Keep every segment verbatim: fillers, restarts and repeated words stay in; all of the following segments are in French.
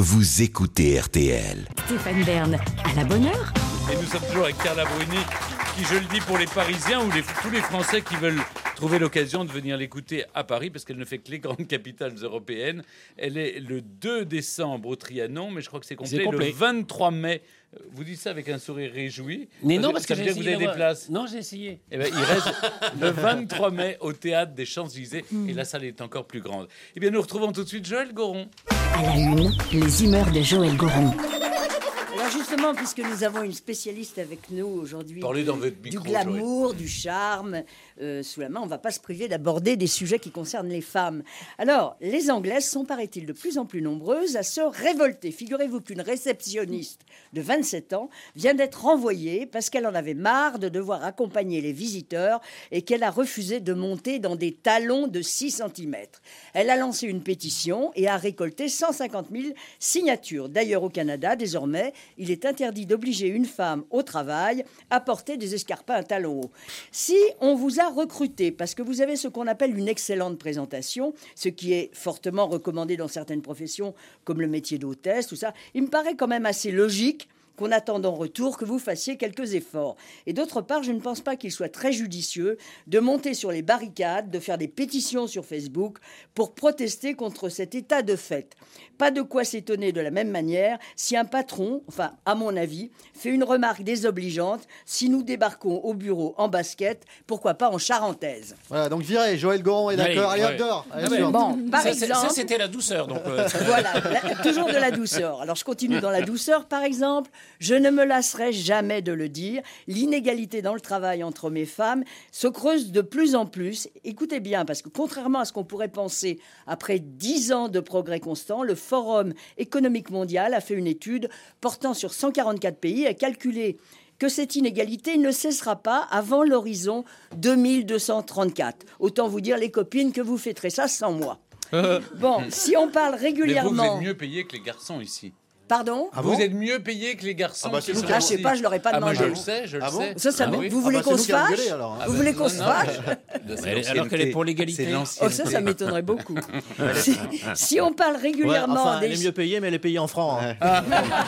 Vous écoutez R T L. Stéphane Bern, à la bonne heure. Et nous sommes toujours avec Carla Bruni, qui, je le dis pour les Parisiens ou les, tous les Français qui veulent trouver l'occasion de venir l'écouter à Paris, parce qu'elle ne fait que les grandes capitales européennes. Elle est le deux décembre au Trianon, mais je crois que c'est complet, complet. le vingt-trois mai. Vous dites ça avec un sourire réjoui. Mais non, parce que, ça j'ai veut dire que vous avez des places. Non, j'ai essayé. Eh ben, il reste le vingt-trois mai au Théâtre des Champs-Élysées, mmh. et la salle est encore plus grande. Eh bien, nous retrouvons tout de suite Joël Goron. À la une, les humeurs de Joël Goron. Alors justement, puisque nous avons une spécialiste avec nous aujourd'hui Parlez dans votre du micro, glamour, Joël. du charme, euh, sous la main, on ne va pas se priver d'aborder des sujets qui concernent les femmes. Alors, les Anglaises sont, paraît-il, de plus en plus nombreuses à se révolter. Figurez-vous qu'une réceptionniste de vingt-sept ans vient d'être renvoyée parce qu'elle en avait marre de devoir accompagner les visiteurs et qu'elle a refusé de monter dans des talons de six centimètres. Elle a lancé une pétition et a récolté cent cinquante mille signatures. D'ailleurs, au Canada, désormais, il est interdit d'obliger une femme au travail à porter des escarpins à talons hauts. Si on vous a recruté parce que vous avez ce qu'on appelle une excellente présentation, ce qui est fortement recommandé dans certaines professions comme le métier d'hôtesse, tout ça, il me paraît quand même assez logique qu'on attende en retour que vous fassiez quelques efforts. Et d'autre part, je ne pense pas qu'il soit très judicieux de monter sur les barricades, de faire des pétitions sur Facebook pour protester contre cet état de fait. Pas de quoi s'étonner de la même manière si un patron, enfin à mon avis, fait une remarque désobligeante si nous débarquons au bureau en basket, pourquoi pas en charentaise. Voilà, donc virez, Joël Goron est d'accord, allez hop dehors. Ah ouais. Bon, par ça, exemple, ça c'était la douceur. Donc euh... voilà, la, toujours de la douceur. Alors je continue dans la douceur, par exemple. Je ne me lasserai jamais de le dire, l'inégalité dans le travail entre hommes et femmes se creuse de plus en plus. Écoutez bien, parce que contrairement à ce qu'on pourrait penser, après dix ans de progrès constants, le Forum économique mondial a fait une étude portant sur cent quarante-quatre pays et a calculé que cette inégalité ne cessera pas avant l'horizon deux mille deux cent trente-quatre. Autant vous dire, les copines, que vous fêterez ça sans moi. Bon, si on parle régulièrement... Mais vous, vous êtes mieux payés que les garçons ici. Pardon ? Ah bon ? Vous êtes mieux payés que les garçons. Ah bah, qui c'est sont Ah, je sais ici. pas, je leur ai pas Ah, demandé. moi, je le sais, je Ah le bon sais. Ça, ça, Ah vous, oui. vous Ah voulez bah, qu'on c'est se nous qui allons fâche gueuler, alors. Vous voulez qu'on se non, fâche De alors qu'elle est pour l'égalité. Oh, ça, ça m'étonnerait beaucoup. si, si on parle régulièrement Ouais, enfin, des... elle est mieux payée, mais elle est payée en francs. Hein.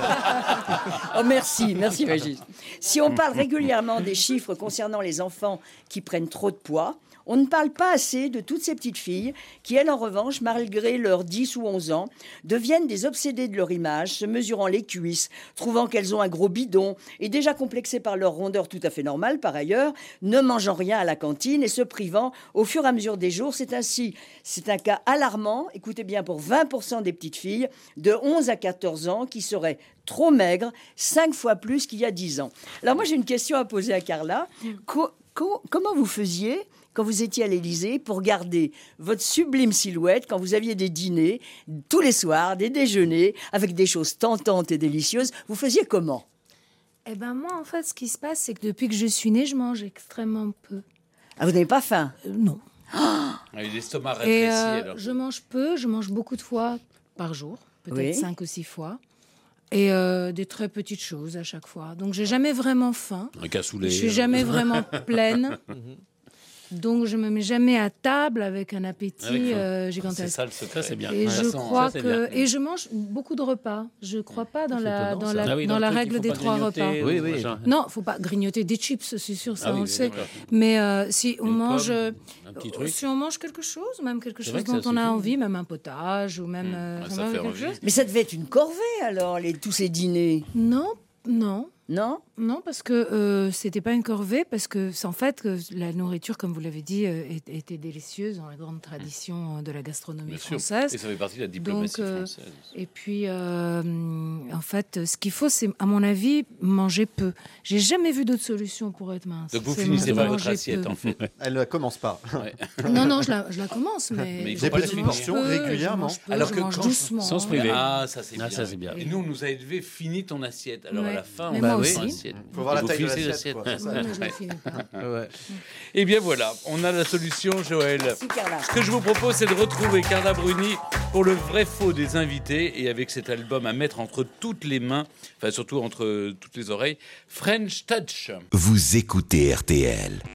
Oh, merci, merci Régis. Si on parle régulièrement des chiffres concernant les enfants qui prennent trop de poids, on ne parle pas assez de toutes ces petites filles qui, elles, en revanche, malgré leurs dix ou onze ans, deviennent des obsédées de leur image, se mesurant les cuisses, trouvant qu'elles ont un gros bidon et déjà complexées par leur rondeur tout à fait normale, par ailleurs, ne mangeant rien à la cantine et se privant au fur et à mesure des jours. C'est ainsi, c'est un cas alarmant, écoutez bien, pour vingt pour cent des petites filles de onze à quatorze ans qui seraient trop maigres, cinq fois plus qu'il y a dix ans. Alors moi, j'ai une question à poser à Carla. Co- co- comment vous faisiez quand vous étiez à l'Élysée, pour garder votre sublime silhouette, quand vous aviez des dîners, tous les soirs, des déjeuners, avec des choses tentantes et délicieuses, vous faisiez comment ? Eh ben moi, en fait, ce qui se passe, c'est que depuis que je suis née, je mange extrêmement peu. Ah, vous n'avez pas faim ? Euh, non. Ah, l'estomac rétréci. Et euh, alors. je mange peu, je mange beaucoup de fois par jour, peut-être Oui. cinq ou six fois. Et euh, des très petites choses à chaque fois. Donc, j'ai jamais vraiment faim. Un cassoulet. Je suis jamais vraiment pleine. Donc, je me mets jamais à table avec un appétit Avec faim. euh, C'est gigantesque. ça le secret. Ça, c'est bien. Et Ouais, je ça sent- crois ça, c'est que bien. et je mange beaucoup de repas. Je crois pas dans C'est la étonnant, dans ça. la Ah oui, dans dans la le truc, règle il faut des pas trois grignoter, repas. Oui, ou oui. machin. Non, faut pas grignoter des chips, c'est sûr, ça Ah oui, on le sait. d'accord. Mais euh, si on Une mange, pomme, euh, un petit truc. si on mange quelque chose, même quelque C'est chose vrai que dont ça on a suffit. envie, même un potage ou même Mmh. euh, Ah, ça vraiment fait quelque envie. chose. Mais ça devait être une corvée, alors, les, tous ces dîners, Non, non. non ? Non, parce que euh, c'était pas une corvée, parce que c'est en fait que la nourriture, comme vous l'avez dit, euh, est- était délicieuse dans la grande tradition euh, de la gastronomie Bien sûr. française. Et ça fait partie de la diplomatie Donc, euh, française. Et puis, euh, en fait, ce qu'il faut, c'est, à mon avis, manger peu. J'ai jamais vu d'autre solution pour être mince. Donc vous C'est finissez manger pas votre assiette, peu. en fait. Elle ne commence pas. Ouais. Non, non, je la, je la commence, mais, Mais il je faut pas la mange finir. portions peu, régulièrement. Je mange peu, Alors je que mange quand- doucement. sans se priver. Ah, ça c'est Ah, bien. ça, c'est bien. Et nous, on nous a élevé, finis ton assiette. Alors à Ouais. la fin, Mais on moi va aussi. ton assiette. Faut voir la Vous taille de finissez l'assiette, quoi, c'est ça. Oui, mais je la finis pas. Ouais. Eh bien voilà, on a la solution, Joël. Si, Carla. Ce que je vous propose, c'est de retrouver Carla Bruni pour le vrai faux des invités et avec cet album à mettre entre toutes les mains, enfin surtout entre toutes les oreilles, French Touch. Vous écoutez R T L.